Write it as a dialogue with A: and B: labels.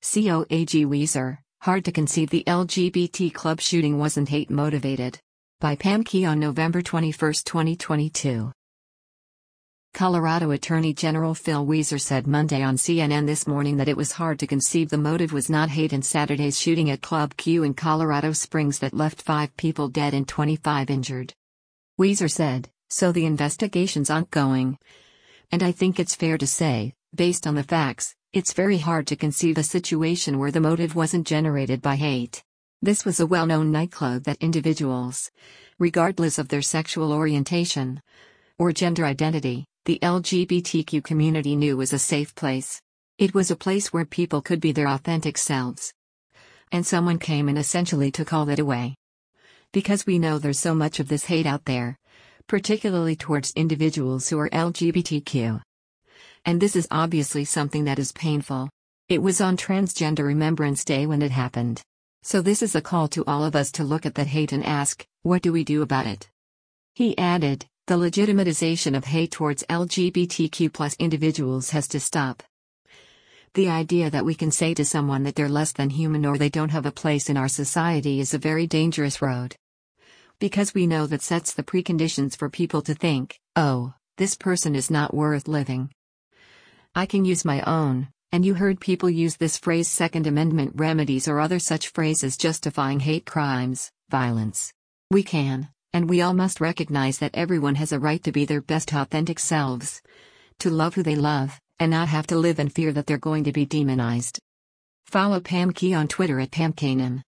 A: COAG Weezer, hard to conceive the LGBT club shooting wasn't hate-motivated. By Pam Key on November 21, 2022. Colorado Attorney General Phil Weezer said Monday on CNN This Morning that it was hard to conceive the motive was not hate in Saturday's shooting at Club Q in Colorado Springs that left 5 people dead and 25 injured. Weezer said, "So the investigation's ongoing. And I think it's fair to say, based on the facts, it's very hard to conceive a situation where the motive wasn't generated by hate. This was a well-known nightclub that individuals, regardless of their sexual orientation or gender identity, the LGBTQ community knew was a safe place. It was a place where people could be their authentic selves. And someone came and essentially took all that away. Because we know there's so much of this hate out there, particularly towards individuals who are LGBTQ. And this is obviously something that is painful. It was on Transgender Remembrance Day when it happened. So this is a call to all of us to look at that hate and ask, what do we do about it?" He added, "The legitimatization of hate towards LGBTQ+ individuals has to stop. The idea that we can say to someone that they're less than human or they don't have a place in our society is a very dangerous road. Because we know that sets the preconditions for people to think, oh, this person is not worth living. I can use my own," and you heard people use this phrase Second Amendment remedies or other such phrases justifying hate crimes, violence. We can, and we all must recognize that everyone has a right to be their best authentic selves, to love who they love, and not have to live in fear that they're going to be demonized. Follow Pam Key on Twitter at PamKanan.